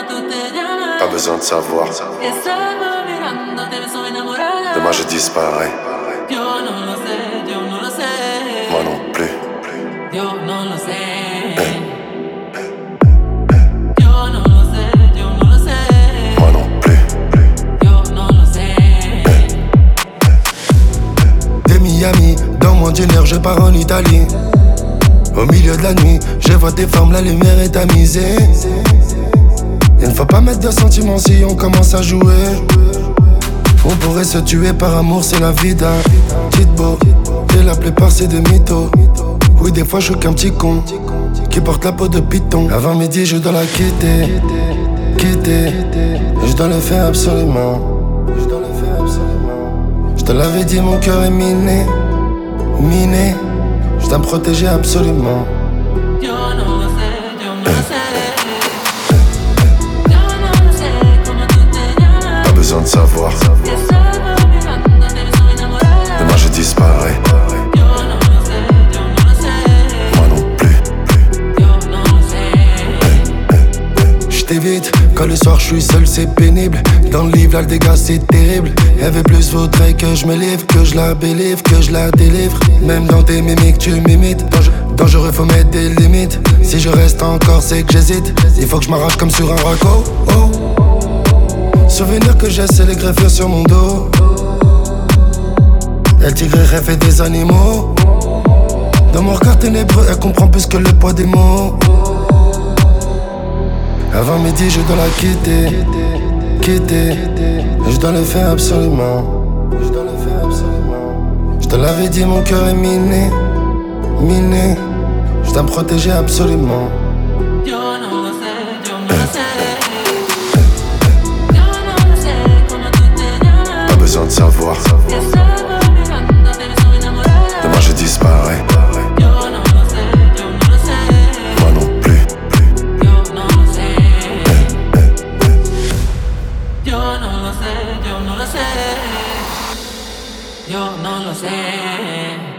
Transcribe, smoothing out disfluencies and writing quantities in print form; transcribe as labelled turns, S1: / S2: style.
S1: Pas besoin de savoir. Demain je disparais. Moi non plus. Moi non plus.
S2: De Miami, dans mon dîner, je pars en Italie. Au milieu de la nuit, je vois tes formes, la lumière est tamisée. Il ne faut pas mettre de sentiments si on commence à jouer. On pourrait se tuer par amour, c'est la vie d'un Titbo. Et la plupart c'est des mythos. Oui, des fois je suis qu'un petit con qui porte la peau de python. Avant midi, je dois la quitter. Je dois le faire absolument. Je te l'avais dit, mon cœur est miné. Je dois me protéger absolument.
S1: Pas besoin de savoir. Demain je disparais. Moi non plus.
S2: Je t'évite, quand le soir je suis seul c'est pénible. Dans le livre là le dégât c'est terrible. Elle veut plus, faudrait que je me livre, que je la bélivre, que je la délivre. Même dans tes mimiques tu m'imites. Dangereux faut mettre des limites. Si je reste encore c'est que j'hésite. Il faut que je m'arrache comme sur un raco. Oh. Souvenir que j'ai c'est les greffures sur mon dos. Elle tigrerait fait des animaux. Dans mon regard ténébreux elle comprend plus que le poids des mots. Avant midi je dois la quitter. Je dois le faire absolument. Je te l'avais dit, mon cœur est miné. Je dois me protéger absolument.
S1: Pas besoin de savoir. Demain je disparais. Moi non plus.
S3: Yo no lo sé.